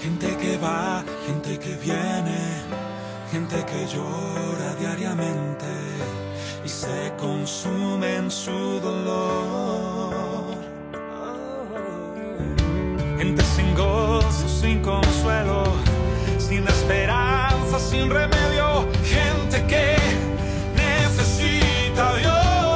Gente que va, gente que viene, gente que llora diariamente y se consume en su dolor. Gente sin gozo, sin consuelo, sin esperanza, sin remedio. Gente que necesita a Dios.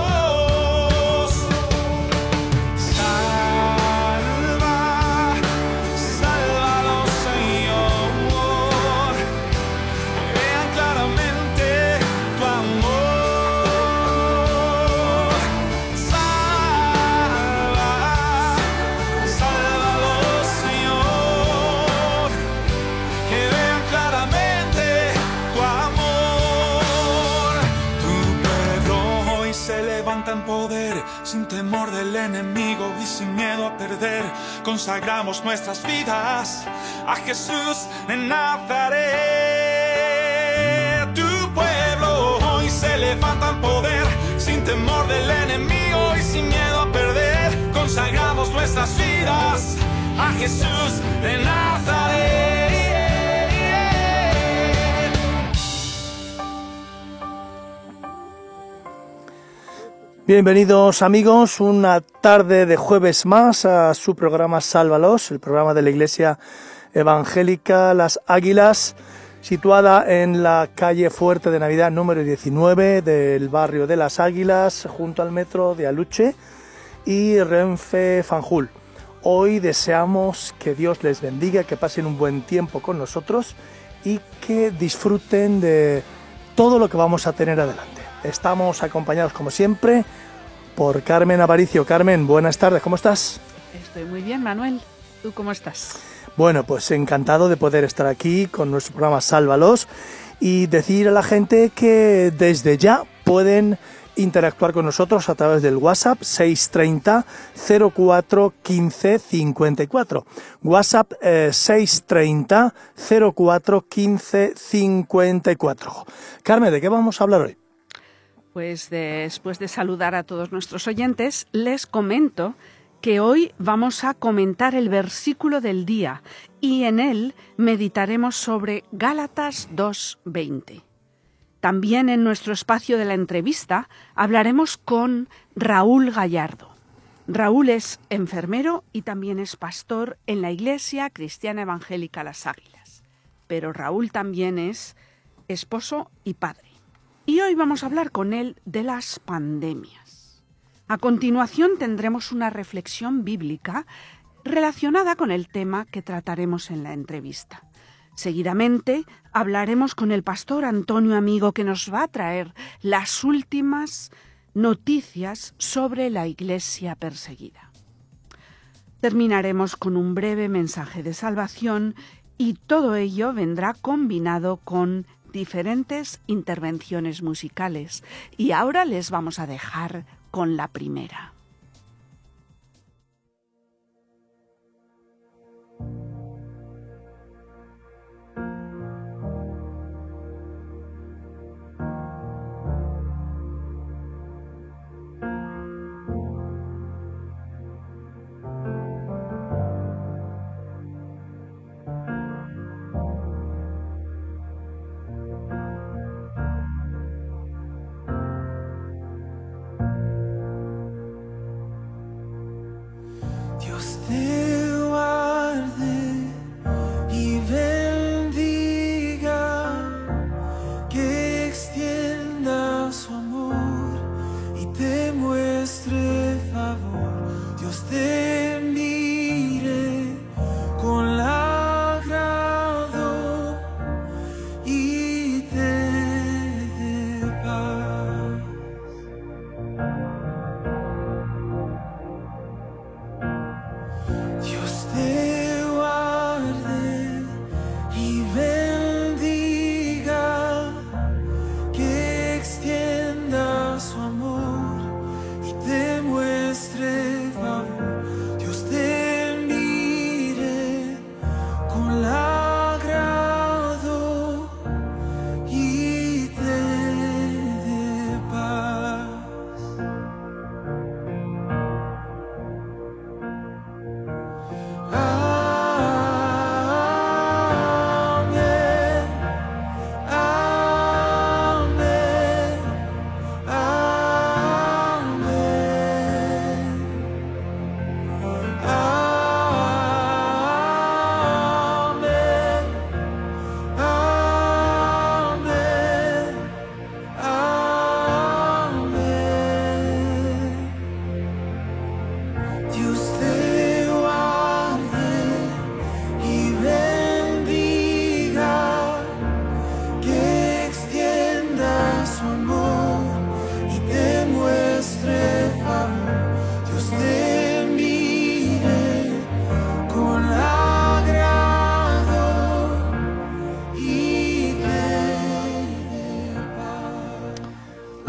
Sin temor del enemigo y sin miedo a perder, consagramos nuestras vidas a Jesús de Nazaret. Tu pueblo hoy se levanta en poder, sin temor del enemigo y sin miedo a perder, consagramos nuestras vidas a Jesús de Nazaret. Bienvenidos amigos, una tarde de jueves más a su programa Sálvalos, el programa de la Iglesia Evangélica Las Águilas, situada en la calle Fuerte de Navidad número 19 del barrio de Las Águilas, junto al metro de Aluche y Renfe Fanjul. Hoy deseamos que Dios les bendiga, que pasen un buen tiempo con nosotros y que disfruten de todo lo que vamos a tener adelante. Estamos acompañados, como siempre, por Carmen Aparicio. Carmen, buenas tardes, ¿cómo estás? Estoy muy bien, Manuel. ¿Tú cómo estás? Bueno, pues encantado de poder estar aquí con nuestro programa Sálvalos y decir a la gente que desde ya pueden interactuar con nosotros a través del WhatsApp 630 04 15 54. WhatsApp 630 04 15 54. Carmen, ¿de qué vamos a hablar hoy? Pues después de saludar a todos nuestros oyentes, les comento que hoy vamos a comentar el versículo del día y en él meditaremos sobre Gálatas 2:20. También en nuestro espacio de la entrevista hablaremos con Raúl Gallardo. Raúl es enfermero y también es pastor en la Iglesia Cristiana Evangélica Las Águilas. Pero Raúl también es esposo y padre. Y hoy vamos a hablar con él de las pandemias. A continuación tendremos una reflexión bíblica relacionada con el tema que trataremos en la entrevista. Seguidamente hablaremos con el pastor Antonio Amigo, que nos va a traer las últimas noticias sobre la Iglesia perseguida. Terminaremos con un breve mensaje de salvación y todo ello vendrá combinado con diferentes intervenciones musicales. Y ahora les vamos a dejar con la primera.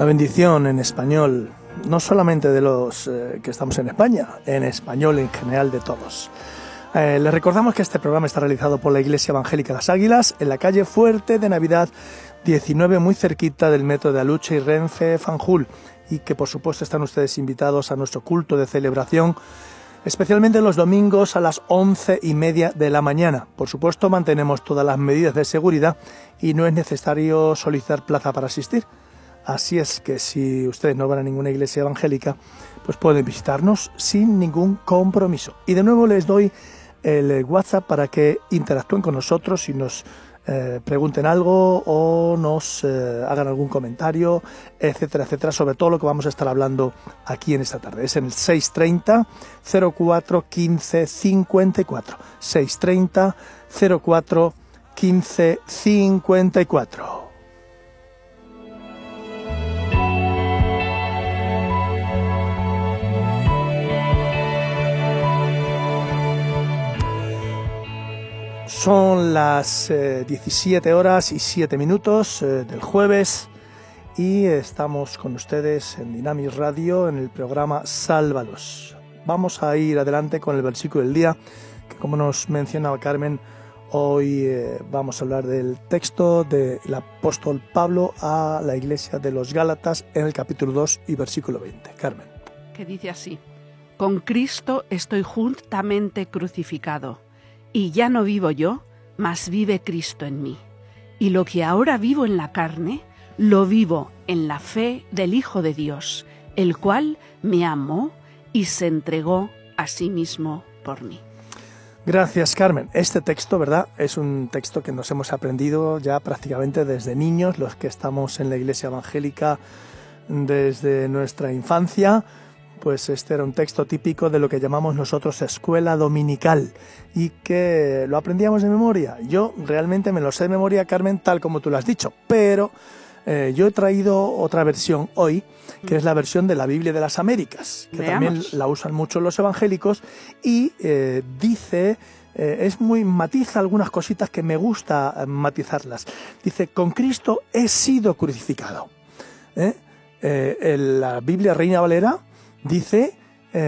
bendición en español, no solamente de los que estamos en España, en español en general de todos. Les recordamos que este programa está realizado por la Iglesia Evangélica Las Águilas en la calle Fuerte de Navidad 19, muy cerquita del metro de Aluche y Renfe Fanjul, y que por supuesto están ustedes invitados a nuestro culto de celebración, especialmente los domingos a las 11:30 de la mañana. Por supuesto mantenemos todas las medidas de seguridad y no es necesario solicitar plaza para asistir. Así es que si ustedes no van a ninguna iglesia evangélica, pues pueden visitarnos sin ningún compromiso. Y de nuevo les doy el WhatsApp para que interactúen con nosotros y nos pregunten algo o nos hagan algún comentario, etcétera, etcétera, sobre todo lo que vamos a estar hablando aquí en esta tarde. Es en el 630 04 15 54. 630 04 15 54. Son las 17 horas y 7 minutos del jueves y estamos con ustedes en Dinamis Radio en el programa Sálvalos. Vamos a ir adelante con el versículo del día, que como nos mencionaba Carmen, hoy vamos a hablar del texto del apóstol Pablo a la iglesia de los Gálatas en el capítulo 2 y versículo 20. Carmen. Que dice así: con Cristo estoy juntamente crucificado. Y ya no vivo yo, mas vive Cristo en mí. Y lo que ahora vivo en la carne, lo vivo en la fe del Hijo de Dios, el cual me amó y se entregó a sí mismo por mí. Gracias, Carmen. Este texto, ¿verdad?, es un texto que nos hemos aprendido ya prácticamente desde niños, los que estamos en la iglesia evangélica desde nuestra infancia. Pues este era un texto típico de lo que llamamos nosotros escuela dominical y que lo aprendíamos de memoria. Yo realmente me lo sé de memoria, Carmen, tal como tú lo has dicho, pero yo he traído otra versión hoy, que es la versión de la Biblia de las Américas, que también la usan mucho los evangélicos y dice, matiza algunas cositas que me gusta matizarlas. Dice, con Cristo he sido crucificado. La Biblia Reina Valera dice,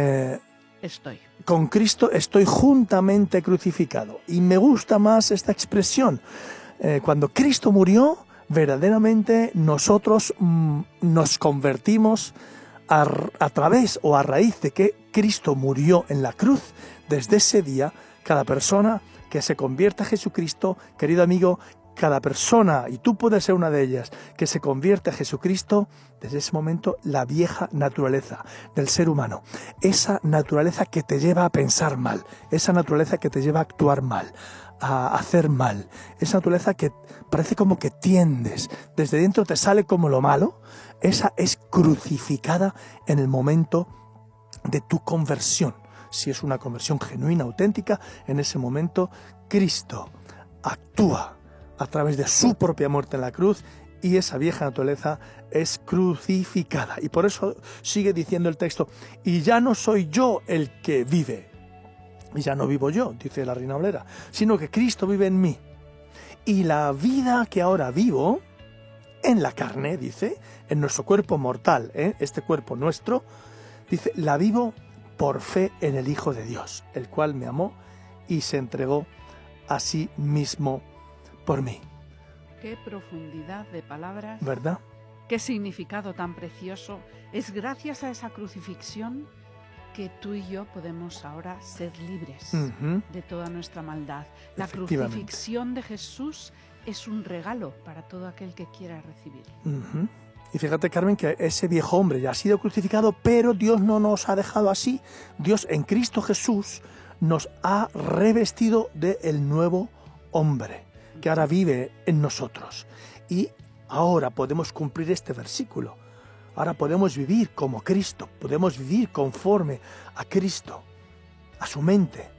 con Cristo estoy juntamente crucificado. Y me gusta más esta expresión. Cuando Cristo murió, verdaderamente nosotros nos convertimos a través o a raíz de que Cristo murió en la cruz. Desde ese día, cada persona que se convierta a Jesucristo, querido amigo, cada persona, y tú puedes ser una de ellas, que se convierte a Jesucristo, desde ese momento la vieja naturaleza del ser humano, esa naturaleza que te lleva a pensar mal, esa naturaleza que te lleva a actuar mal, a hacer mal, esa naturaleza que parece como que tiendes, desde dentro te sale como lo malo, esa es crucificada en el momento de tu conversión. Si es una conversión genuina, auténtica, en ese momento Cristo actúa a través de su propia muerte en la cruz y esa vieja naturaleza es crucificada. Y por eso sigue diciendo el texto, y ya no soy yo el que vive, y ya no vivo yo, dice la Reina Valera, sino que Cristo vive en mí. Y la vida que ahora vivo en la carne, dice, en nuestro cuerpo mortal, este cuerpo nuestro, dice, la vivo por fe en el Hijo de Dios, el cual me amó y se entregó a sí mismo por mí. Qué profundidad de palabras, ¿verdad? Qué significado tan precioso. Es gracias a esa crucifixión que tú y yo podemos ahora ser libres de toda nuestra maldad. La crucifixión de Jesús es un regalo para todo aquel que quiera recibir. Y fíjate, Carmen, que ese viejo hombre ya ha sido crucificado, pero Dios no nos ha dejado así. Dios en Cristo Jesús nos ha revestido del nuevo hombre que ahora vive en nosotros. Y ahora podemos cumplir este versículo. Ahora podemos vivir como Cristo, podemos vivir conforme a Cristo, a su mente.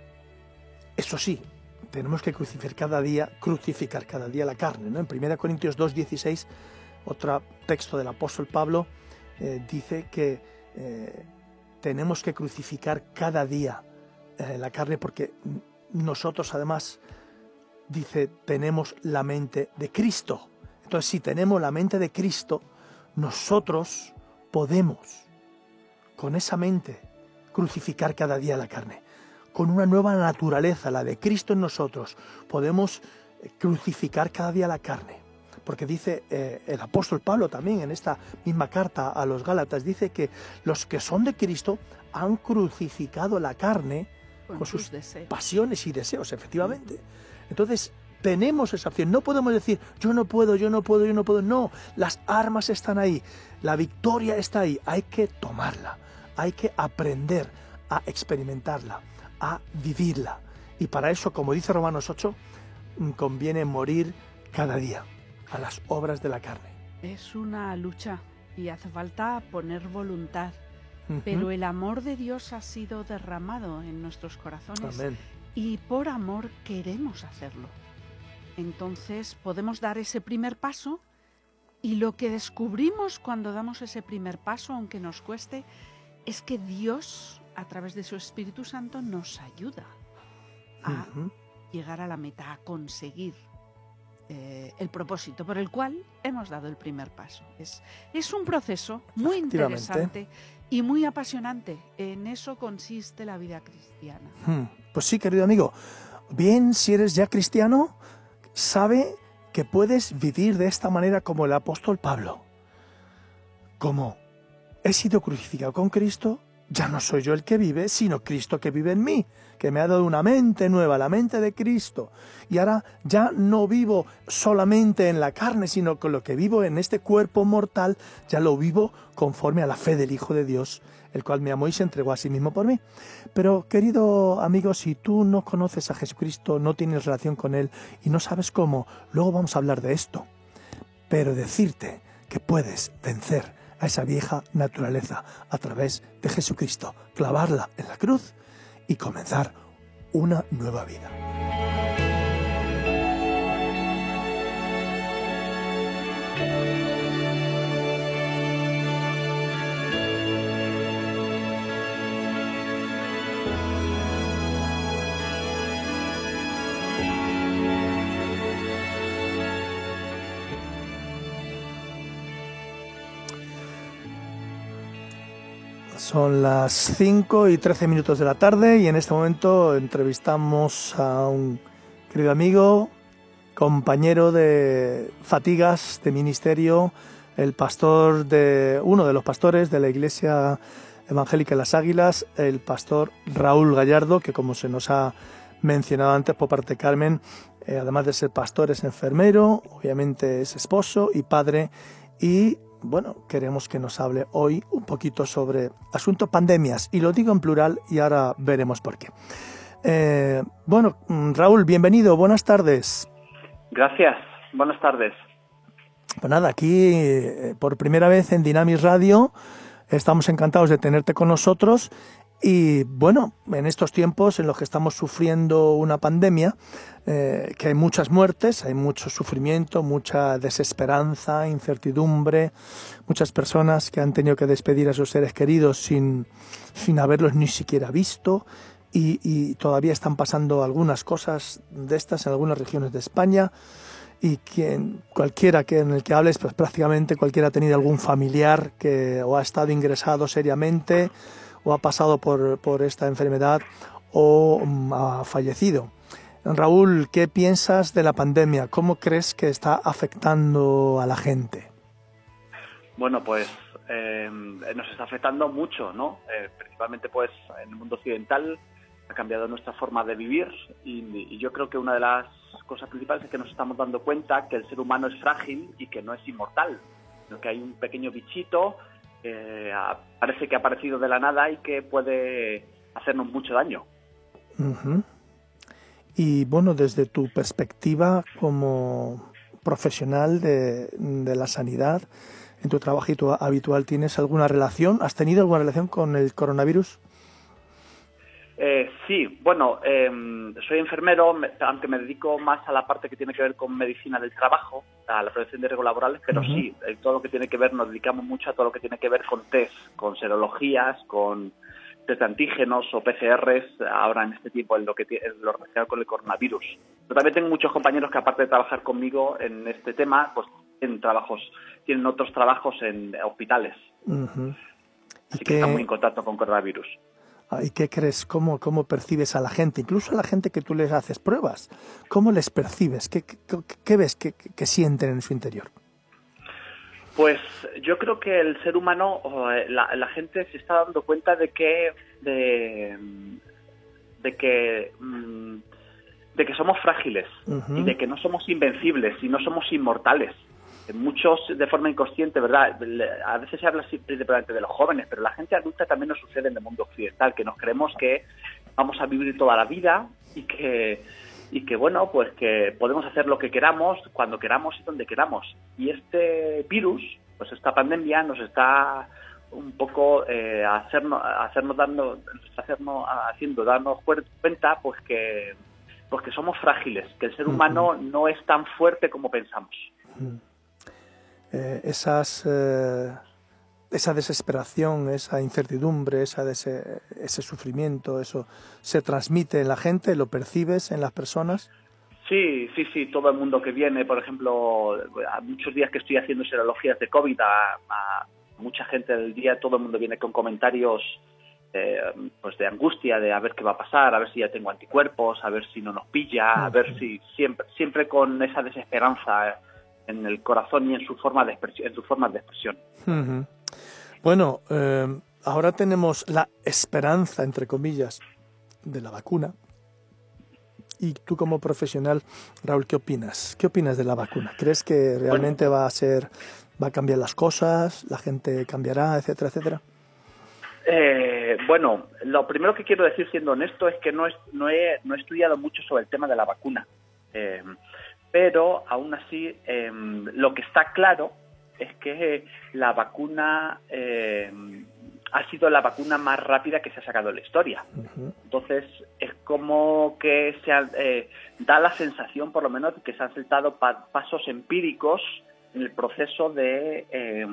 Eso sí, tenemos que crucificar cada día la carne, ¿no? En 1 Corintios 2:16, otro texto del apóstol Pablo, dice que tenemos que crucificar cada día la carne porque nosotros además, dice, tenemos la mente de Cristo. Entonces, si tenemos la mente de Cristo, nosotros podemos, con esa mente, crucificar cada día la carne. Con una nueva naturaleza, la de Cristo en nosotros, podemos crucificar cada día la carne. Porque dice el apóstol Pablo también en esta misma carta a los Gálatas, dice que los que son de Cristo han crucificado la carne con sus pasiones y deseos, efectivamente. Entonces, tenemos esa opción. No podemos decir, yo no puedo. No, las armas están ahí, la victoria está ahí. Hay que tomarla, hay que aprender a experimentarla, a vivirla. Y para eso, como dice Romanos 8, conviene morir cada día a las obras de la carne. Es una lucha y hace falta poner voluntad. Pero el amor de Dios ha sido derramado en nuestros corazones. Amén. Y por amor queremos hacerlo. Entonces podemos dar ese primer paso, y lo que descubrimos cuando damos ese primer paso, aunque nos cueste, es que Dios, a través de su Espíritu Santo, nos ayuda a llegar a la meta, a conseguir el propósito por el cual hemos dado el primer paso. Es un proceso muy interesante y muy apasionante. En eso consiste la vida cristiana. Pues sí, querido amigo. Bien, si eres ya cristiano, sabe que puedes vivir de esta manera como el apóstol Pablo. Como he sido crucificado con Cristo, ya no soy yo el que vive, sino Cristo que vive en mí, que me ha dado una mente nueva, la mente de Cristo. Y ahora ya no vivo solamente en la carne, sino con lo que vivo en este cuerpo mortal, ya lo vivo conforme a la fe del Hijo de Dios, el cual me amó y se entregó a sí mismo por mí. Pero, querido amigo, si tú no conoces a Jesucristo, no tienes relación con Él y no sabes cómo, luego vamos a hablar de esto. Pero decirte que puedes vencer a esa vieja naturaleza a través de Jesucristo, clavarla en la cruz y comenzar una nueva vida. Son las 5:13 de la tarde y en este momento entrevistamos a un querido amigo, compañero de fatigas de ministerio, uno de los pastores de la Iglesia Evangélica de las Águilas, el pastor Raúl Gallardo, que como se nos ha mencionado antes por parte de Carmen, además de ser pastor es enfermero, obviamente es esposo y padre, y bueno, queremos que nos hable hoy un poquito sobre asunto pandemias, y lo digo en plural y ahora veremos por qué. Bueno, Raúl, bienvenido, buenas tardes. Gracias, buenas tardes. Pues nada, aquí por primera vez en Dynamis Radio, estamos encantados de tenerte con nosotros. Y bueno, en estos tiempos en los que estamos sufriendo una pandemia, que hay muchas muertes, hay mucho sufrimiento, mucha desesperanza, incertidumbre, muchas personas que han tenido que despedir a sus seres queridos sin haberlos ni siquiera visto, y todavía están pasando algunas cosas de estas en algunas regiones de España, y cualquiera en el que hables, pues prácticamente cualquiera ha tenido algún familiar que o ha estado ingresado seriamente o ha pasado por esta enfermedad o ha fallecido. Raúl, ¿qué piensas de la pandemia? ¿Cómo crees que está afectando a la gente? Bueno, pues nos está afectando mucho, ¿no? Principalmente pues en el mundo occidental ha cambiado nuestra forma de vivir y yo creo que una de las cosas principales es que nos estamos dando cuenta que el ser humano es frágil y que no es inmortal, sino que hay un pequeño bichito parece que ha aparecido de la nada y que puede hacernos mucho daño. Uh-huh. Y bueno, desde tu perspectiva como profesional de la sanidad, en tu trabajo habitual, ¿tienes alguna relación? ¿Has tenido alguna relación con el coronavirus? Sí, bueno, soy enfermero, aunque me dedico más a la parte que tiene que ver con medicina del trabajo, a la prevención de riesgos laborales, pero uh-huh. Sí, todo lo que tiene que ver, nos dedicamos mucho a todo lo que tiene que ver con test, con serologías, con test de antígenos o PCRs, ahora en este tiempo en lo relacionado con el coronavirus. Pero también tengo muchos compañeros que, aparte de trabajar conmigo en este tema, pues tienen otros trabajos en hospitales. Así que están muy en contacto con coronavirus. ¿Y qué crees? ¿Cómo percibes a la gente? Incluso a la gente que tú les haces pruebas. ¿Cómo les percibes? ¿Qué ves que sienten en su interior? Pues yo creo que el ser humano, la gente se está dando cuenta de que somos frágiles y de que no somos invencibles y no somos inmortales. Muchos de forma inconsciente, ¿verdad? A veces se habla principalmente de los jóvenes, pero la gente adulta también nos sucede en el mundo occidental, que nos creemos que vamos a vivir toda la vida y que bueno, pues que podemos hacer lo que queramos, cuando queramos y donde queramos. Y este virus, pues esta pandemia nos está un poco darnos cuenta pues que somos frágiles, que el ser humano no es tan fuerte como pensamos. Esa desesperación, esa incertidumbre, ese sufrimiento, eso se transmite en la gente, ¿lo percibes en las personas? Sí, todo el mundo que viene, por ejemplo, a muchos días que estoy haciendo serologías de COVID, a mucha gente del día, todo el mundo viene con comentarios pues de angustia, de a ver qué va a pasar, a ver si ya tengo anticuerpos, a ver si no nos pilla, a ver si siempre con esa desesperanza en el corazón y en sus formas de expresión. Bueno, ahora tenemos la esperanza, entre comillas, de la vacuna. Y tú como profesional, Raúl, ¿qué opinas? ¿Qué opinas de la vacuna? ¿Crees que realmente va a cambiar las cosas, la gente cambiará, etcétera, etcétera? Bueno, lo primero que quiero decir, siendo honesto, es que no he estudiado mucho sobre el tema de la vacuna. Pero aún así lo que está claro es que la vacuna ha sido la vacuna más rápida que se ha sacado en la historia. Entonces es como que da la sensación, por lo menos, que se han saltado pasos empíricos en el proceso de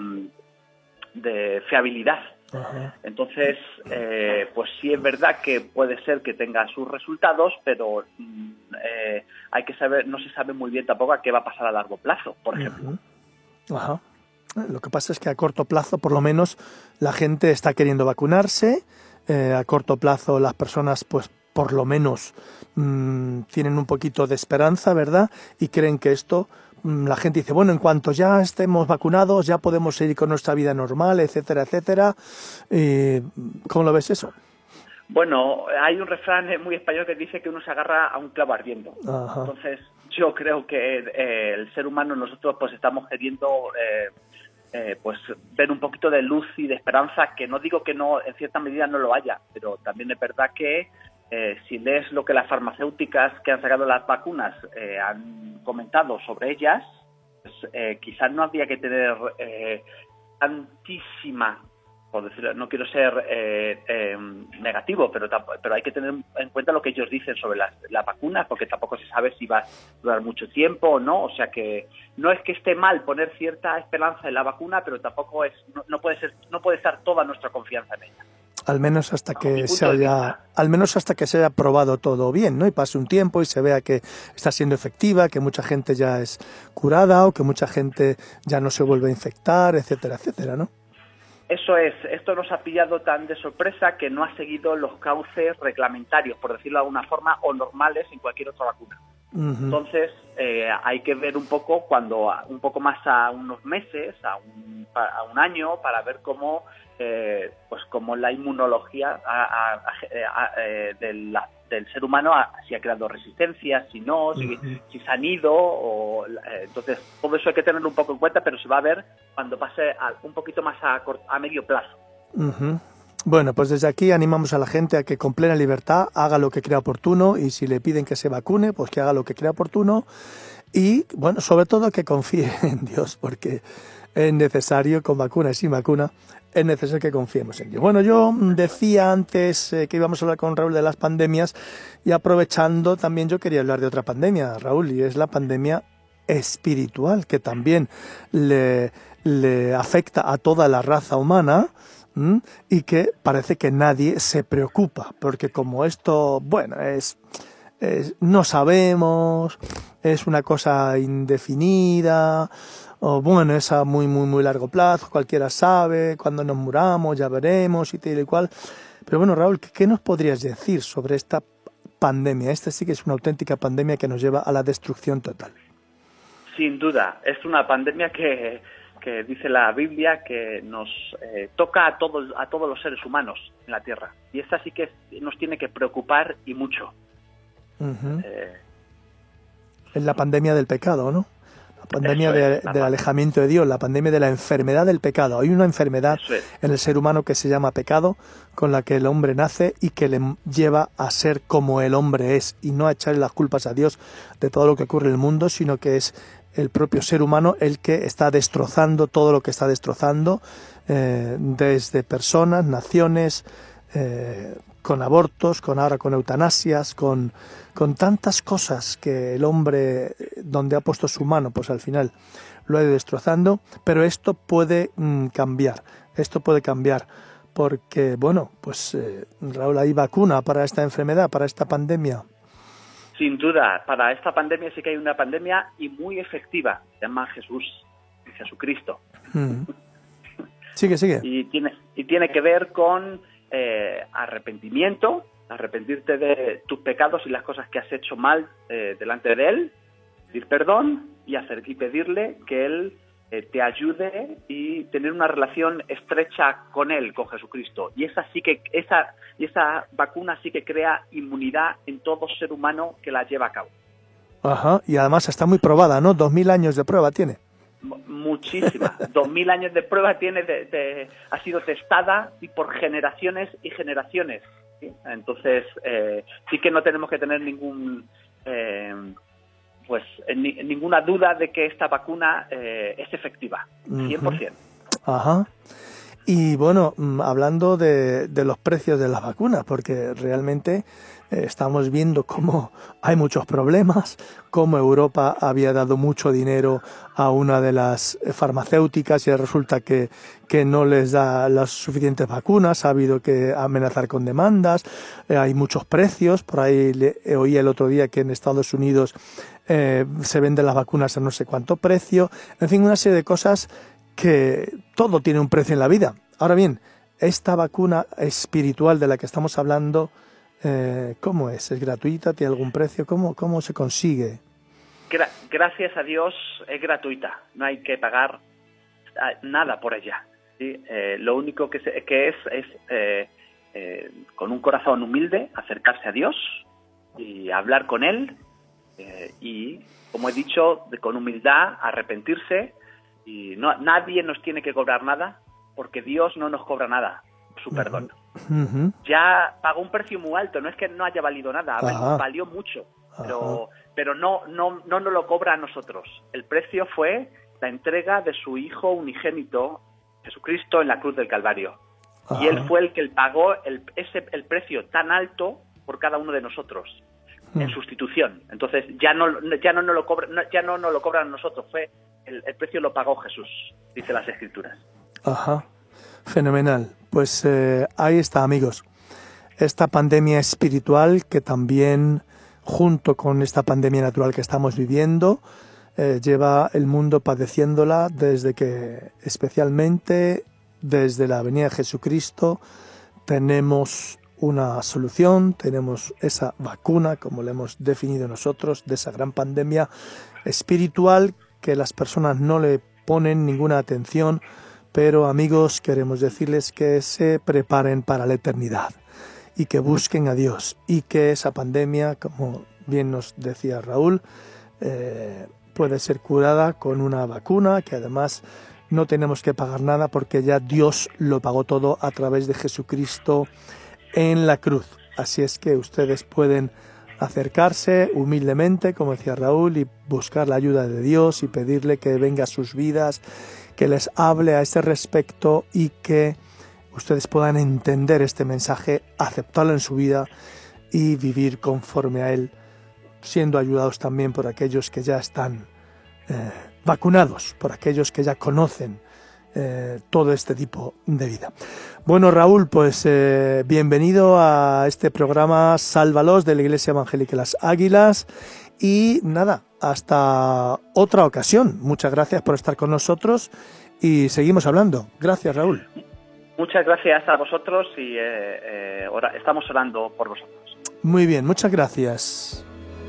fiabilidad. Entonces, pues sí es verdad que puede ser que tenga sus resultados, pero hay que saber, no se sabe muy bien tampoco a qué va a pasar a largo plazo, por ejemplo. Lo que pasa es que a corto plazo, por lo menos, la gente está queriendo vacunarse. A corto plazo, las personas, pues, por lo menos, tienen un poquito de esperanza, ¿verdad? Y creen que esto, la gente dice, bueno, en cuanto ya estemos vacunados, ya podemos seguir con nuestra vida normal, etcétera, etcétera. ¿Cómo lo ves eso? Bueno, hay un refrán muy español que dice que uno se agarra a un clavo ardiendo. Entonces, yo creo que el ser humano, nosotros, pues estamos queriendo pues ver un poquito de luz y de esperanza, que no digo que no, en cierta medida no lo haya, pero también es verdad que si lees lo que las farmacéuticas que han sacado las vacunas han comentado sobre ellas, pues, quizás no habría que tener tantísima, por decirlo, no quiero ser negativo, pero hay que tener en cuenta lo que ellos dicen sobre las vacunas, porque tampoco se sabe si va a durar mucho tiempo o no. O sea que no es que esté mal poner cierta esperanza en la vacuna, pero tampoco no puede estar toda nuestra confianza en ella. Al menos hasta que se haya probado todo bien, ¿no? Y pase un tiempo y se vea que está siendo efectiva, que mucha gente ya es curada o que mucha gente ya no se vuelve a infectar, etcétera, etcétera, ¿no? Eso es, esto nos ha pillado tan de sorpresa que no ha seguido los cauces reglamentarios, por decirlo de alguna forma, o normales en cualquier otra vacuna. Entonces, hay que ver un poco más a unos meses, a un año, para ver cómo la inmunología del ser humano si ha creado resistencias, si no, si se han ido. Entonces, todo eso hay que tenerlo un poco en cuenta, pero se va a ver cuando pase un poquito más a medio plazo. Bueno, pues desde aquí animamos a la gente a que con plena libertad haga lo que crea oportuno, y si le piden que se vacune, pues que haga lo que crea oportuno, y bueno, sobre todo que confíe en Dios, porque es necesario, con vacuna y sin vacuna, es necesario que confiemos en Dios. Bueno, yo decía antes que íbamos a hablar con Raúl de las pandemias, y aprovechando también yo quería hablar de otra pandemia, Raúl, y es la pandemia espiritual, que también le afecta a toda la raza humana, y que parece que nadie se preocupa, porque como esto, bueno, no sabemos, es una cosa indefinida, o bueno, es a muy, muy, muy largo plazo, cualquiera sabe, cuando nos muramos ya veremos y tal y cual. Pero bueno, Raúl, ¿qué nos podrías decir sobre esta pandemia? Esta sí que es una auténtica pandemia que nos lleva a la destrucción total. Sin duda, es una pandemia que dice la Biblia que nos toca a todos los seres humanos en la Tierra. Y esta sí que nos tiene que preocupar y mucho. Uh-huh. Es la pandemia del pecado, ¿no? La pandemia del alejamiento de Dios, la pandemia de la enfermedad del pecado. Hay una enfermedad en el ser humano que se llama pecado, con la que el hombre nace y que le lleva a ser como el hombre es, y no a echarle las culpas a Dios de todo lo que ocurre en el mundo, sino que es el propio ser humano el que está destrozando todo lo que está destrozando, desde personas, naciones, con abortos, ahora con eutanasias, con tantas cosas que el hombre, donde ha puesto su mano, pues al final lo ha ido destrozando. Pero esto puede cambiar, porque, bueno, pues Raúl, ¿hay vacuna para esta enfermedad, para esta pandemia? Sin duda, para esta pandemia sí que hay una pandemia y muy efectiva, se llama Jesucristo. Sigue. Y tiene que ver con arrepentimiento, arrepentirte de tus pecados y las cosas que has hecho mal delante de Él, pedir perdón y pedirle que Él te ayude y tener una relación estrecha con Él, con Jesucristo. Y esa vacuna sí que crea inmunidad en todo ser humano que la lleva a cabo. Ajá, y además está muy probada, ¿no? 2000 años de prueba tiene. Muchísima. 2000 años de prueba tiene, ha sido testada y por generaciones y generaciones. ¿Sí? Entonces, sí que no tenemos que tener ninguna duda de que esta vacuna es efectiva, 100%. Ajá. Y bueno, hablando de los precios de las vacunas, porque realmente estamos viendo cómo hay muchos problemas, cómo Europa había dado mucho dinero a una de las farmacéuticas y resulta que no les da las suficientes vacunas, ha habido que amenazar con demandas, hay muchos precios, por ahí oí el otro día que en Estados Unidos se venden las vacunas a no sé cuánto precio, en fin, una serie de cosas que todo tiene un precio en la vida. Ahora bien, esta vacuna espiritual de la que estamos hablando, ¿cómo es? ¿Es gratuita? ¿Tiene algún precio? ¿Cómo se consigue? Gracias a Dios es gratuita, no hay que pagar nada por ella. ¿Sí? Lo único que es con un corazón humilde acercarse a Dios y hablar con Él y, como he dicho, con humildad arrepentirse. Y nadie nos tiene que cobrar nada, porque Dios no nos cobra nada, su perdón. Uh-huh. Ya pagó un precio muy alto, no es que no haya valido nada, valió mucho, pero no nos lo cobra a nosotros. El precio fue la entrega de su Hijo unigénito, Jesucristo, en la cruz del Calvario. Y Él fue el que pagó el precio tan alto por cada uno de nosotros, en sustitución. Entonces ya no nos lo cobran a nosotros, el precio lo pagó Jesús, dice las Escrituras. Ajá, fenomenal. Pues ahí está, amigos. Esta pandemia espiritual que también, junto con esta pandemia natural que estamos viviendo, lleva el mundo padeciéndola especialmente desde la venida de Jesucristo, tenemos una solución, tenemos esa vacuna, como la hemos definido nosotros, de esa gran pandemia espiritual que las personas no le ponen ninguna atención, pero amigos, queremos decirles que se preparen para la eternidad y que busquen a Dios y que esa pandemia, como bien nos decía Raúl, puede ser curada con una vacuna, que además no tenemos que pagar nada porque ya Dios lo pagó todo a través de Jesucristo en la cruz. Así es que ustedes pueden acercarse humildemente, como decía Raúl, y buscar la ayuda de Dios y pedirle que venga a sus vidas, que les hable a este respecto y que ustedes puedan entender este mensaje, aceptarlo en su vida y vivir conforme a él, siendo ayudados también por aquellos que ya están vacunados, por aquellos que ya conocen todo este tipo de vida. Bueno, Raúl, pues bienvenido a este programa Sálvalos de la Iglesia Evangélica Las Águilas Y nada, hasta otra ocasión. Muchas gracias por estar con nosotros y seguimos hablando. Gracias, Raúl. Muchas gracias a vosotros y estamos orando por vosotros. Muy bien, muchas gracias.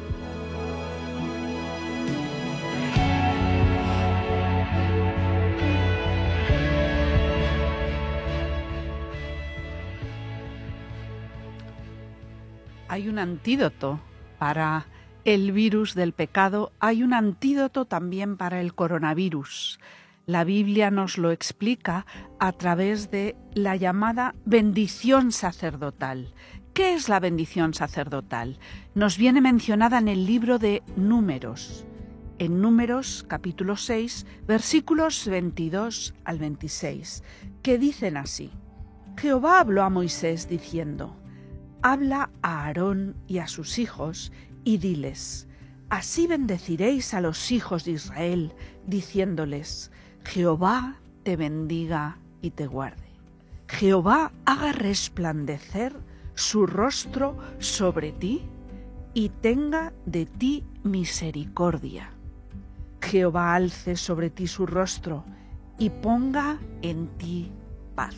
Hay un antídoto para el virus del pecado, hay un antídoto también para el coronavirus. La Biblia nos lo explica a través de la llamada bendición sacerdotal. ¿Qué es la bendición sacerdotal? Nos viene mencionada en el libro de Números. En Números, capítulo 6, versículos 22 al 26, que dicen así: Jehová habló a Moisés diciendo: Habla a Aarón y a sus hijos y diles: Así bendeciréis a los hijos de Israel, diciéndoles: Jehová te bendiga y te guarde. Jehová haga resplandecer su rostro sobre ti y tenga de ti misericordia. Jehová alce sobre ti su rostro y ponga en ti paz.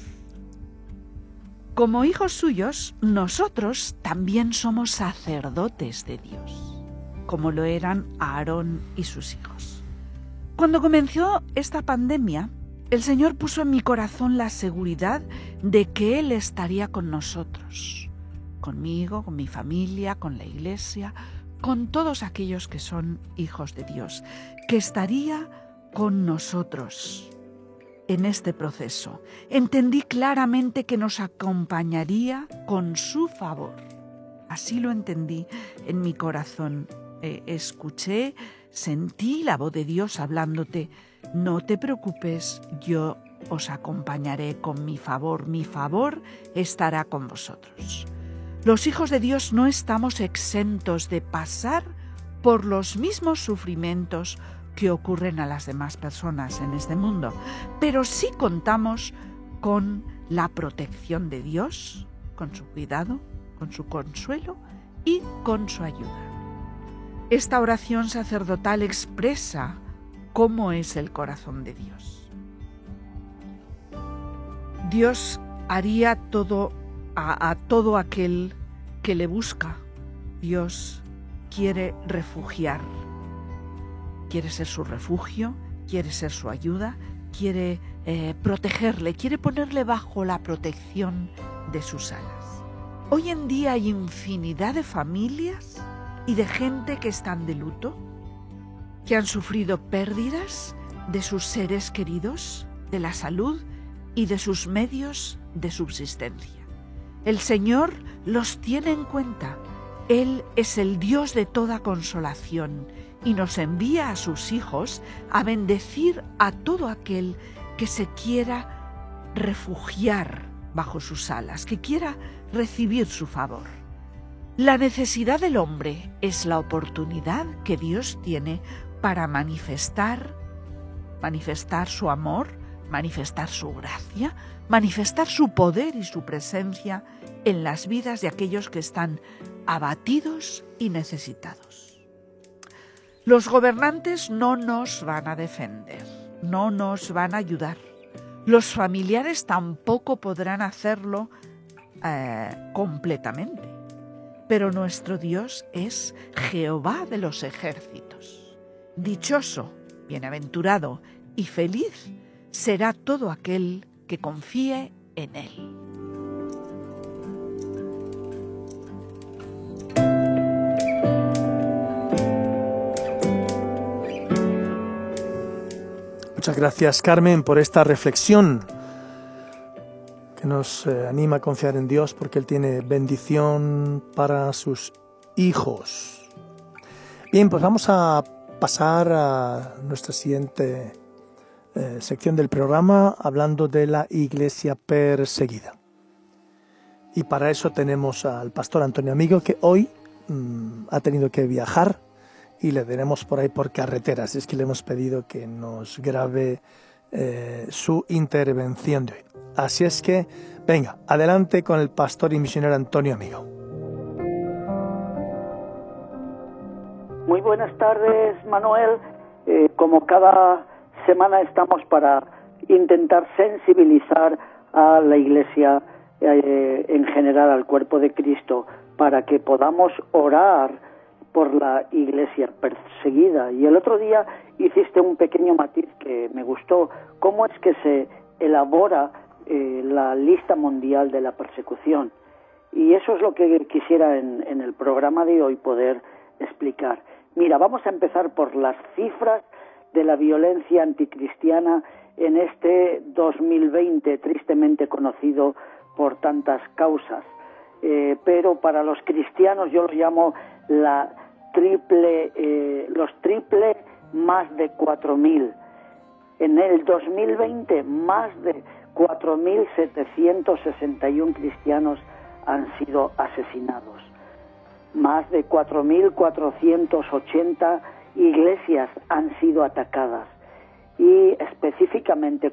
Como hijos suyos, nosotros también somos sacerdotes de Dios, como lo eran Aarón y sus hijos. Cuando comenzó esta pandemia, el Señor puso en mi corazón la seguridad de que Él estaría con nosotros, conmigo, con mi familia, con la Iglesia, con todos aquellos que son hijos de Dios, que estaría con nosotros en este proceso. Entendí claramente que nos acompañaría con su favor. Así lo entendí en mi corazón. Escuché, sentí la voz de Dios hablándote: no te preocupes, yo os acompañaré con mi favor estará con vosotros. Los hijos de Dios no estamos exentos de pasar por los mismos sufrimientos que ocurren a las demás personas en este mundo, pero sí contamos con la protección de Dios, con su cuidado, con su consuelo y con su ayuda. Esta oración sacerdotal expresa cómo es el corazón de Dios. Dios haría todo a todo aquel que le busca. Dios quiere refugiar. Quiere ser su refugio, quiere ser su ayuda, quiere protegerle, quiere ponerle bajo la protección de sus alas. Hoy en día hay infinidad de familias y de gente que están de luto, que han sufrido pérdidas de sus seres queridos, de la salud y de sus medios de subsistencia. El Señor los tiene en cuenta. Él es el Dios de toda consolación y nos envía a sus hijos a bendecir a todo aquel que se quiera refugiar bajo sus alas, que quiera recibir su favor. La necesidad del hombre es la oportunidad que Dios tiene para manifestar su amor, manifestar su gracia, manifestar su poder y su presencia en las vidas de aquellos que están abatidos y necesitados. Los gobernantes no nos van a defender, no nos van a ayudar. Los familiares tampoco podrán hacerlo completamente. Pero nuestro Dios es Jehová de los ejércitos. Dichoso, bienaventurado y feliz será todo aquel que confíe en Él. Muchas gracias, Carmen, por esta reflexión que nos anima a confiar en Dios, porque Él tiene bendición para sus hijos. Bien, pues vamos a pasar a nuestra siguiente sección del programa, hablando de la iglesia perseguida. Y para eso tenemos al pastor Antonio Amigo, que hoy ha tenido que viajar y le veremos por ahí por carreteras. Es que le hemos pedido que nos grabe su intervención de hoy. Así es que, venga, adelante con el pastor y misionero Antonio Amigo. Muy buenas tardes, Manuel. Como cada semana estamos para intentar sensibilizar a la Iglesia en general, al cuerpo de Cristo, para que podamos orar por la Iglesia perseguida. Y el otro día hiciste un pequeño matiz que me gustó. ¿Cómo es que se elabora la lista mundial de la persecución? Y eso es lo que quisiera en el programa de hoy poder explicar. Mira, vamos a empezar por las cifras de la violencia anticristiana en este 2020, tristemente conocido por tantas causas. Pero para los cristianos yo lo llamo los triple más de 4.000. En el 2020, más de 4.761 cristianos han sido asesinados. Más de 4.480 iglesias han sido atacadas y específicamente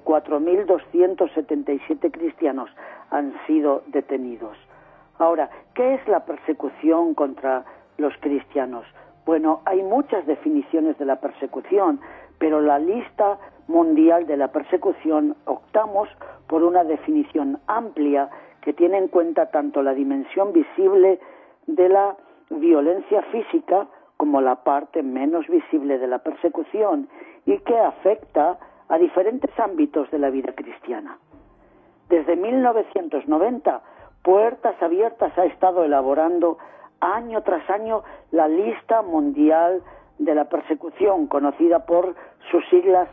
4.277 cristianos han sido detenidos. Ahora, ¿qué es la persecución contra los cristianos? Bueno, hay muchas definiciones de la persecución, pero la lista mundial de la persecución optamos por una definición amplia que tiene en cuenta tanto la dimensión visible de la violencia física como la parte menos visible de la persecución y que afecta a diferentes ámbitos de la vida cristiana. Desde 1990, Puertas Abiertas ha estado elaborando año tras año la lista mundial de la persecución, conocida por sus siglas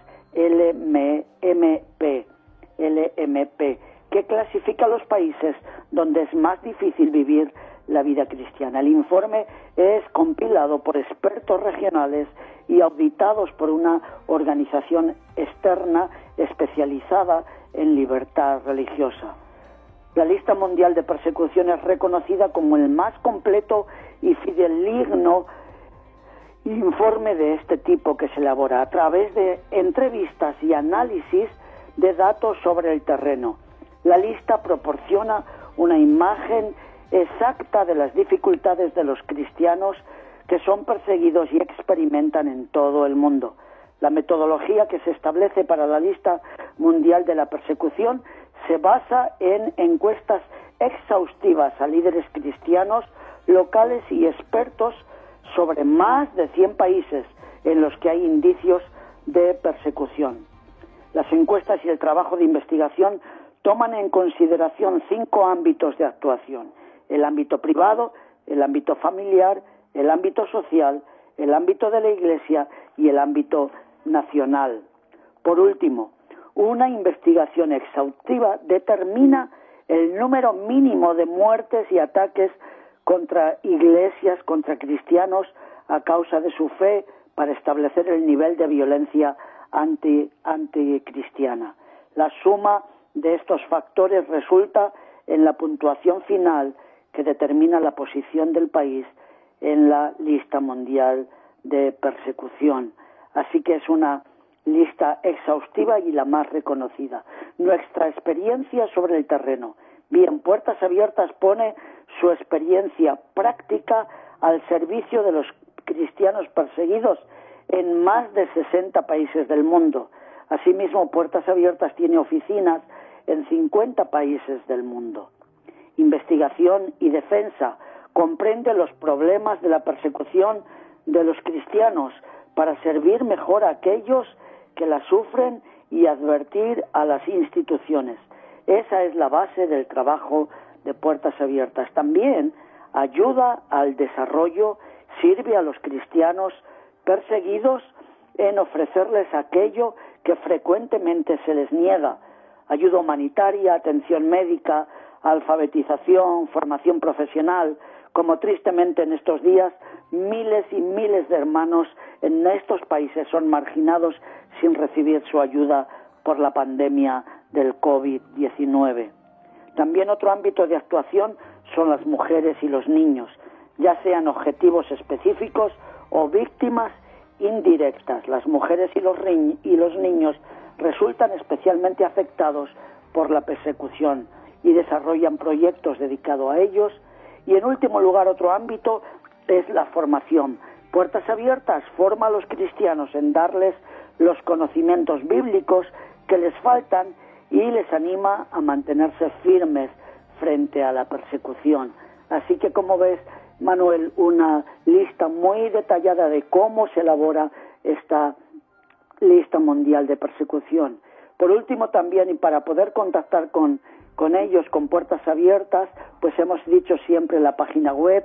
LMP, que clasifica los países donde es más difícil vivir la vida cristiana. El informe es compilado por expertos regionales y auditados por una organización externa especializada en libertad religiosa. La lista mundial de persecución es reconocida como el más completo y fidedigno informe de este tipo que se elabora a través de entrevistas y análisis de datos sobre el terreno. La lista proporciona una imagen exacta de las dificultades de los cristianos que son perseguidos y experimentan en todo el mundo. La metodología que se establece para la lista mundial de la persecución se basa en encuestas exhaustivas a líderes cristianos locales y expertos sobre más de 100 países en los que hay indicios de persecución. Las encuestas y el trabajo de investigación toman en consideración 5 ámbitos de actuación: el ámbito privado, el ámbito familiar, el ámbito social, el ámbito de la Iglesia y el ámbito nacional. Por último, una investigación exhaustiva determina el número mínimo de muertes y ataques contra iglesias, contra cristianos a causa de su fe, para establecer el nivel de violencia anticristiana. La suma de estos factores resulta en la puntuación final que determina la posición del país en la lista mundial de persecución. Así que es una lista exhaustiva y la más reconocida. Nuestra experiencia sobre el terreno. Bien, Puertas Abiertas pone su experiencia práctica al servicio de los cristianos perseguidos en más de 60 países del mundo. Asimismo, Puertas Abiertas tiene oficinas en 50 países del mundo. Investigación y defensa comprende los problemas de la persecución de los cristianos para servir mejor a aquellos que la sufren y advertir a las instituciones. Esa es la base del trabajo de Puertas Abiertas. También ayuda al desarrollo, sirve a los cristianos perseguidos en ofrecerles aquello que frecuentemente se les niega: ayuda humanitaria, atención médica, alfabetización, formación profesional, como tristemente en estos días miles y miles de hermanos en estos países son marginados sin recibir su ayuda por la pandemia del COVID-19. También otro ámbito de actuación son las mujeres y los niños, ya sean objetivos específicos o víctimas indirectas. Las mujeres y los niños resultan especialmente afectados por la persecución y desarrollan proyectos dedicados a ellos. Y en último lugar, otro ámbito es la formación. Puertas Abiertas forma a los cristianos en darles los conocimientos bíblicos que les faltan y les anima a mantenerse firmes frente a la persecución. Así que, como ves, Manuel, una lista muy detallada de cómo se elabora esta lista mundial de persecución. Por último, también, y para poder contactar con ellos, con Puertas Abiertas, pues hemos dicho siempre la página web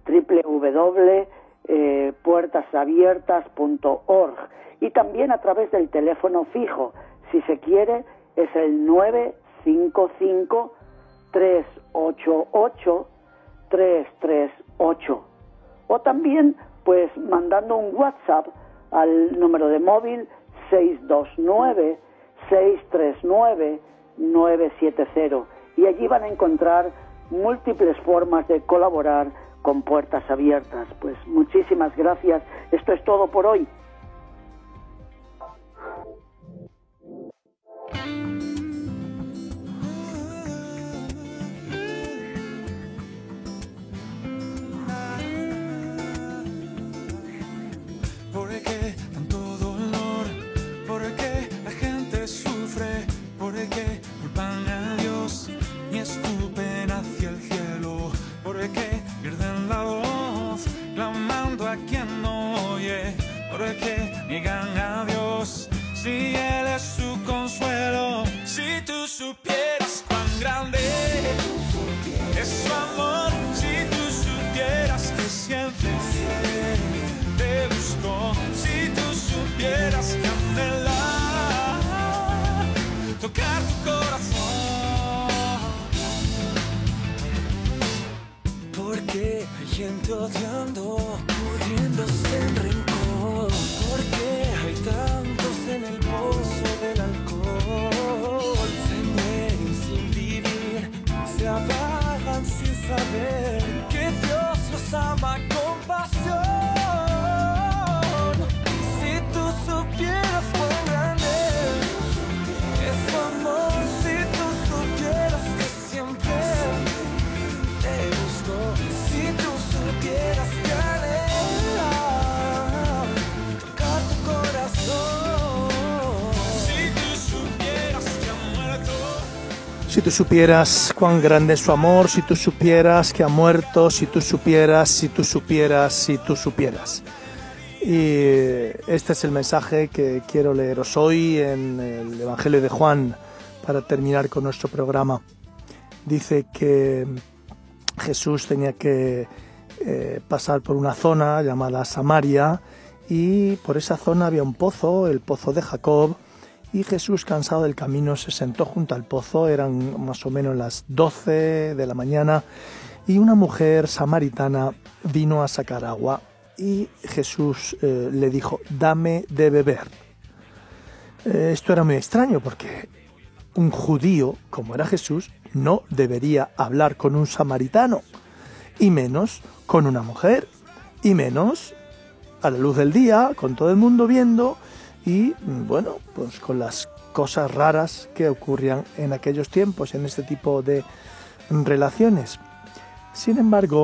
www.puertasabiertas.org, y también a través del teléfono fijo, si se quiere, es el 955-388-338, o también pues mandando un WhatsApp al número de móvil 629-639-970, y allí van a encontrar múltiples formas de colaborar con Puertas Abiertas. Pues muchísimas gracias. Esto es todo por hoy. ¿Por qué tanto dolor? ¿Por qué la gente sufre? ¿Por qué culpan a Dios y escupen hacia el cielo? ¿Por qué pierden la voz clamando a quien no oye? ¿Por qué niegan a Dios si Él es su consuelo? Si tú supieras cuán grande es su amor, si tú supieras que siempre te busco, si tú supieras que anhela tocar tu corazón. Porque hay gente odiando, pudriéndose en rencor. Porque hay tantos en el pozo del alcohol. Se mueren sin vivir, se apagan sin saber que Dios los ama con pasión. Si tú supieras cuán grande es su amor, si tú supieras que siempre te busco, si tú supieras que anhela tocar tu corazón. Si tú supieras que ha muerto. Si tú supieras cuán grande es su amor, si tú supieras que ha muerto, si tú supieras, si tú supieras, si tú supieras. Y este es el mensaje que quiero leeros hoy en el Evangelio de Juan para terminar con nuestro programa. Dice que Jesús tenía que pasar por una zona llamada Samaria, y por esa zona había un pozo, el pozo de Jacob, y Jesús, cansado del camino, se sentó junto al pozo. Eran más o menos las 12 de la mañana, y una mujer samaritana vino a sacar agua, y Jesús le dijo: dame de beber. Esto era muy extraño, porque un judío, como era Jesús, no debería hablar con un samaritano, y menos con una mujer, y menos a la luz del día, con todo el mundo viendo, y bueno, pues con las cosas raras que ocurrían en aquellos tiempos, en este tipo de relaciones. Sin embargo,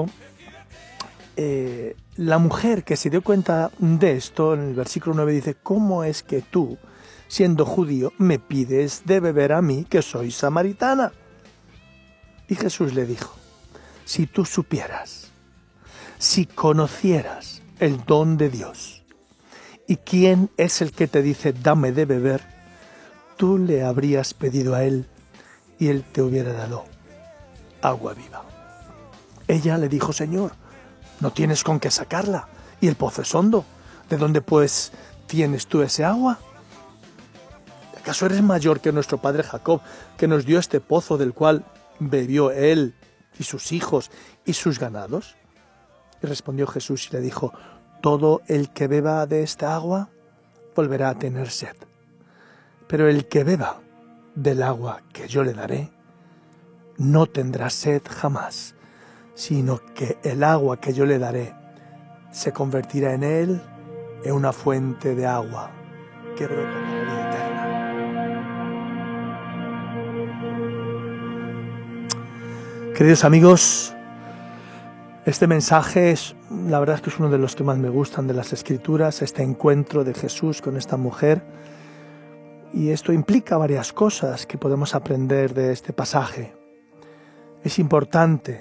la mujer que se dio cuenta de esto, en el versículo 9 dice: ¿cómo es que tú, siendo judío, me pides de beber a mí, que soy samaritana? Y Jesús le dijo: si tú supieras, si conocieras el don de Dios, y quién es el que te dice dame de beber, tú le habrías pedido a él, y él te hubiera dado agua viva. Ella le dijo: Señor, no tienes con qué sacarla, y el pozo es hondo. ¿De dónde pues tienes tú ese agua? ¿Acaso eres mayor que nuestro padre Jacob, que nos dio este pozo del cual bebió él y sus hijos y sus ganados? Y respondió Jesús y le dijo: todo el que beba de esta agua volverá a tener sed, pero el que beba del agua que yo le daré no tendrá sed jamás, sino que el agua que yo le daré se convertirá en él en una fuente de agua que brota para la vida eterna. Queridos amigos, Este mensaje la verdad es que es uno de los que más me gustan de las Escrituras, este encuentro de Jesús con esta mujer. Y esto implica varias cosas que podemos aprender de este pasaje. Es importante.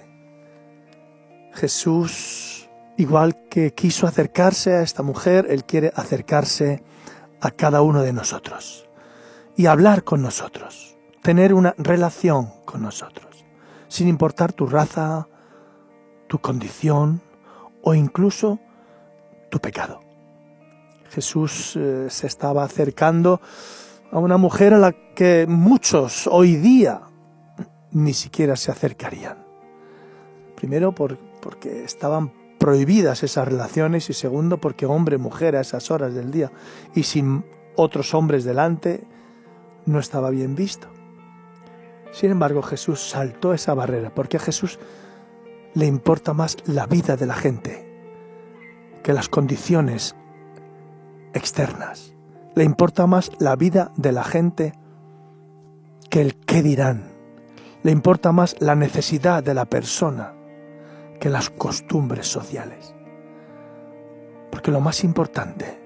Jesús, igual que quiso acercarse a esta mujer, Él quiere acercarse a cada uno de nosotros y hablar con nosotros, tener una relación con nosotros, sin importar tu raza, tu condición o incluso tu pecado. Jesús se estaba acercando a una mujer a la que muchos hoy día ni siquiera se acercarían. Primero porque estaban prohibidas esas relaciones y segundo porque hombre, mujer a esas horas del día y sin otros hombres delante no estaba bien visto. Sin embargo, Jesús saltó esa barrera porque a Jesús le importa más la vida de la gente que las condiciones externas. Le importa más la vida de la gente que el qué dirán. Le importa más la necesidad de la persona que las costumbres sociales. Porque lo más importante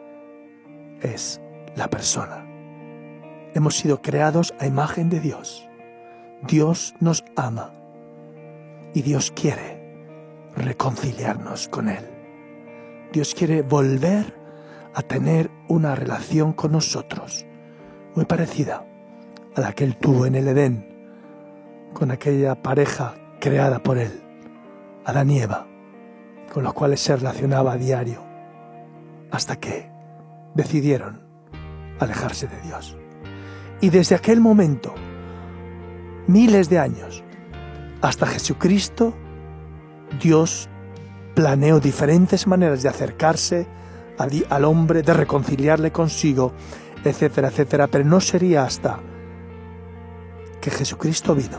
es la persona. Hemos sido creados a imagen de Dios. Dios nos ama y Dios quiere reconciliarnos con Él. Dios quiere volver a tener una relación con nosotros muy parecida a la que Él tuvo en el Edén con aquella pareja creada por Él, Adán y Eva, con los cuales se relacionaba a diario, hasta que decidieron alejarse de Dios. Y desde aquel momento, miles de años, hasta Jesucristo, Dios planeó diferentes maneras de acercarse al hombre, de reconciliarle consigo, etcétera, etcétera. Pero no sería hasta que Jesucristo vino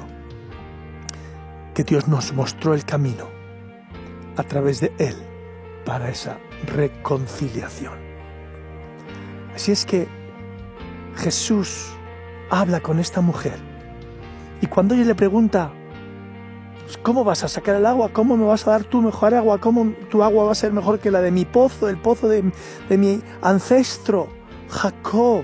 que Dios nos mostró el camino a través de Él para esa reconciliación. Así es que Jesús habla con esta mujer y cuando ella le pregunta: ¿cómo vas a sacar el agua? ¿Cómo me vas a dar tu mejor agua? ¿Cómo tu agua va a ser mejor que la de mi pozo, el pozo de mi ancestro, Jacob?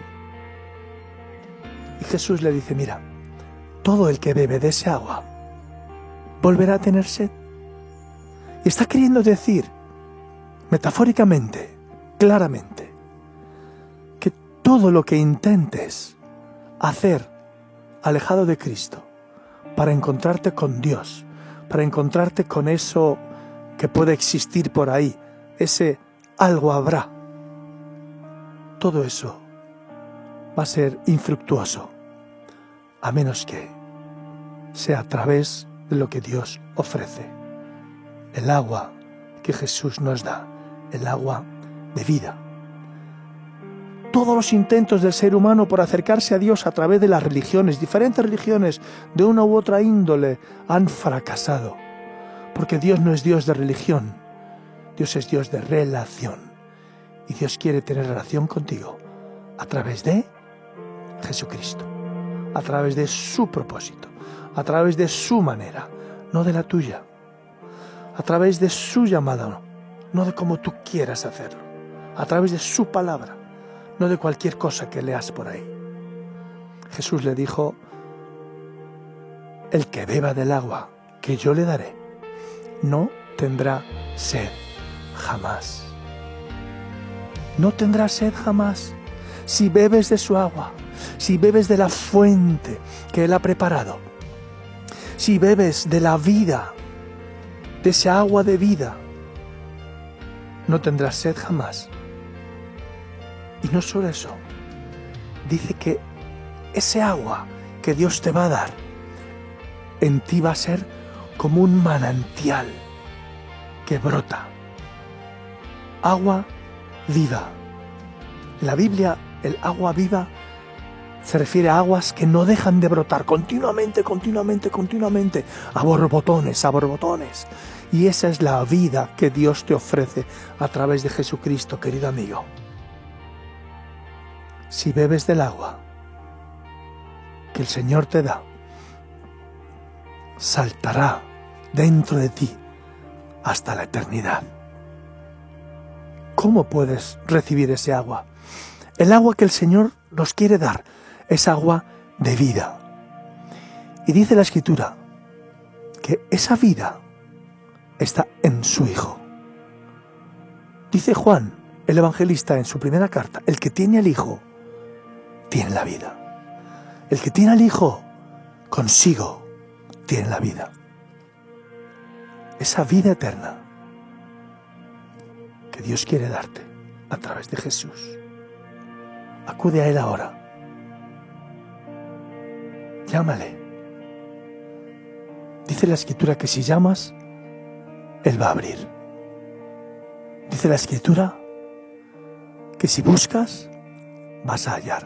Y Jesús le dice: mira, todo el que bebe de ese agua volverá a tener sed. Y está queriendo decir, metafóricamente, claramente, que todo lo que intentes hacer alejado de Cristo para encontrarte con Dios, para encontrarte con eso que puede existir por ahí, ese algo habrá, todo eso va a ser infructuoso, a menos que sea a través de lo que Dios ofrece, el agua que Jesús nos da, el agua de vida. Todos los intentos del ser humano por acercarse a Dios a través de las religiones, diferentes religiones de una u otra índole, han fracasado. Porque Dios no es Dios de religión, Dios es Dios de relación. Y Dios quiere tener relación contigo a través de Jesucristo, a través de su propósito, a través de su manera, no de la tuya, a través de su llamada, no de cómo tú quieras hacerlo, a través de su palabra, no de cualquier cosa que leas por ahí. Jesús le dijo: el que beba del agua que yo le daré, no tendrá sed jamás. No tendrá sed jamás si bebes de su agua, si bebes de la fuente que Él ha preparado, si bebes de la vida, de esa agua de vida, no tendrás sed jamás. Y no solo eso, dice que ese agua que Dios te va a dar, en ti va a ser como un manantial que brota. Agua viva. En la Biblia, el agua viva se refiere a aguas que no dejan de brotar continuamente, a borbotones, a borbotones. Y esa es la vida que Dios te ofrece a través de Jesucristo, querido amigo. Si bebes del agua que el Señor te da, saltará dentro de ti hasta la eternidad. ¿Cómo puedes recibir ese agua? El agua que el Señor nos quiere dar es agua de vida. Y dice la Escritura que esa vida está en su Hijo. Dice Juan, el evangelista, en su primera carta, el que tiene al Hijo, tiene la vida. El que tiene al Hijo, consigo, tiene la vida. Esa vida eterna que Dios quiere darte a través de Jesús. Acude a Él ahora. Llámale. Dice la Escritura que si llamas, Él va a abrir. Dice la Escritura que si buscas, vas a hallar.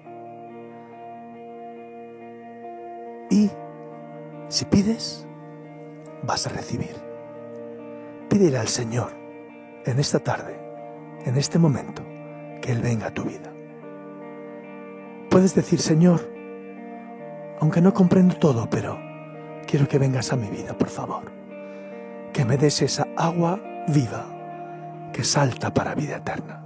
Y si pides, vas a recibir. Pídele al Señor en esta tarde, en este momento, que Él venga a tu vida. Puedes decir: Señor, aunque no comprendo todo, pero quiero que vengas a mi vida, por favor. Que me des esa agua viva que salta para vida eterna.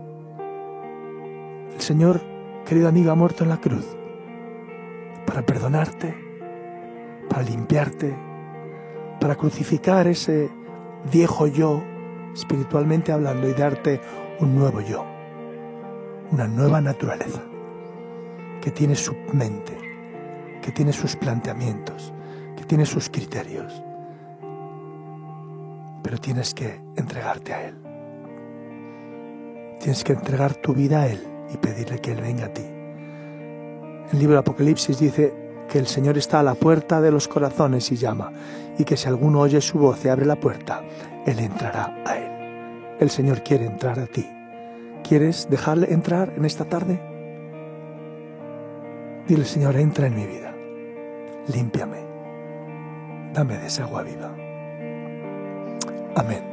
El Señor, querido amigo, ha muerto en la cruz para perdonarte, para limpiarte, para crucificar ese viejo yo, espiritualmente hablando, y darte un nuevo yo, una nueva naturaleza, que tiene su mente, que tiene sus planteamientos, que tiene sus criterios. Pero tienes que entregarte a Él. Tienes que entregar tu vida a Él y pedirle que Él venga a ti. El libro de Apocalipsis dice que el Señor está a la puerta de los corazones y llama, y que si alguno oye su voz y abre la puerta, Él entrará a Él. El Señor quiere entrar a ti. ¿Quieres dejarle entrar en esta tarde? Dile: Señor, entra en mi vida, límpiame, dame de esa agua viva. Amén.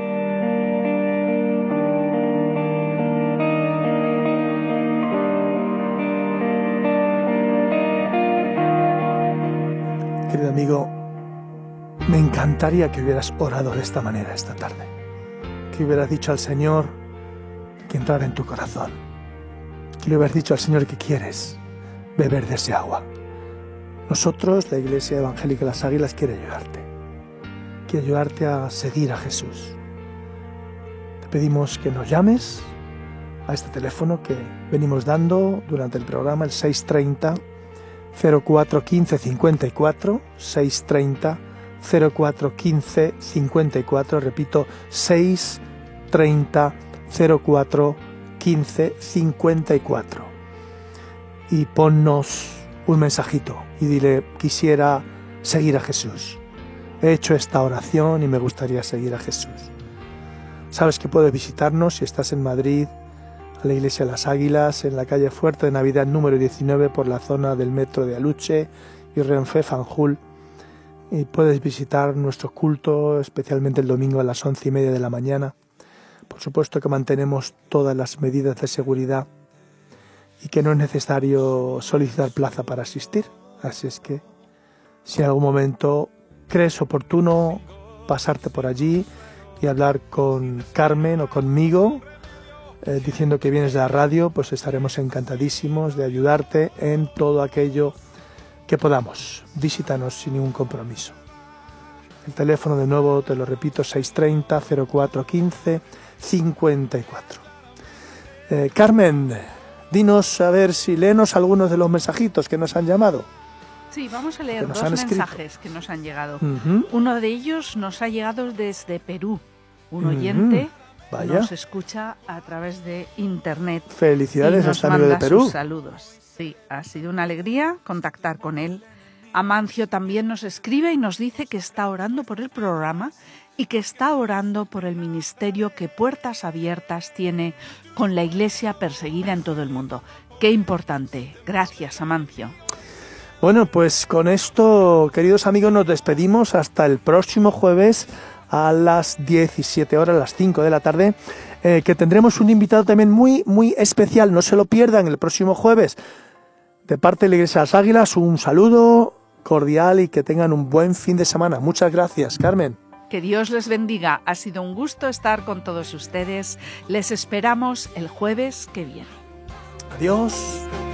Querido amigo, me encantaría que hubieras orado de esta manera esta tarde, que hubieras dicho al Señor que entrara en tu corazón, que le hubieras dicho al Señor que quieres beber de ese agua. Nosotros, la Iglesia Evangélica Las Águilas, quiere ayudarte a seguir a Jesús. Te pedimos que nos llames a este teléfono que venimos dando durante el programa, el 630 04 15 54, 630 04 15 54, repito, 630 04 15 54. Y ponnos un mensajito y dile: quisiera seguir a Jesús. He hecho esta oración y me gustaría seguir a Jesús. Sabes que puedes visitarnos si estás en Madrid, a la Iglesia Las Águilas, en la calle Fuerte de Navidad número 19, por la zona del metro de Aluche y Renfe Fanjul. Y puedes visitar nuestro culto, especialmente el domingo a las 11:30 de la mañana. Por supuesto que mantenemos todas las medidas de seguridad y que no es necesario solicitar plaza para asistir. Así es que si en algún momento crees oportuno pasarte por allí y hablar con Carmen o conmigo, diciendo que vienes de la radio, pues estaremos encantadísimos de ayudarte en todo aquello que podamos. Visítanos sin ningún compromiso. El teléfono, de nuevo, te lo repito, 630 04 15 54. Carmen, dinos, a ver si léenos algunos de los mensajitos que nos han llamado. Sí, vamos a leer dos mensajes que nos han llegado. Uno de ellos nos ha llegado desde Perú. Un oyente nos escucha a través de internet. Felicidades a nuestro amigo de Perú. Sus saludos. Sí, ha sido una alegría contactar con él. Amancio también nos escribe y nos dice que está orando por el programa y que está orando por el ministerio que Puertas Abiertas tiene con la Iglesia perseguida en todo el mundo. Qué importante. Gracias, Amancio. Bueno, pues con esto, queridos amigos, nos despedimos hasta el próximo jueves a las 17 horas, a las 5 de la tarde, que tendremos un invitado también muy, muy especial. No se lo pierdan el próximo jueves. De parte de la Iglesia de las Águilas, un saludo cordial y que tengan un buen fin de semana. Muchas gracias, Carmen. Que Dios les bendiga. Ha sido un gusto estar con todos ustedes. Les esperamos el jueves que viene. Adiós.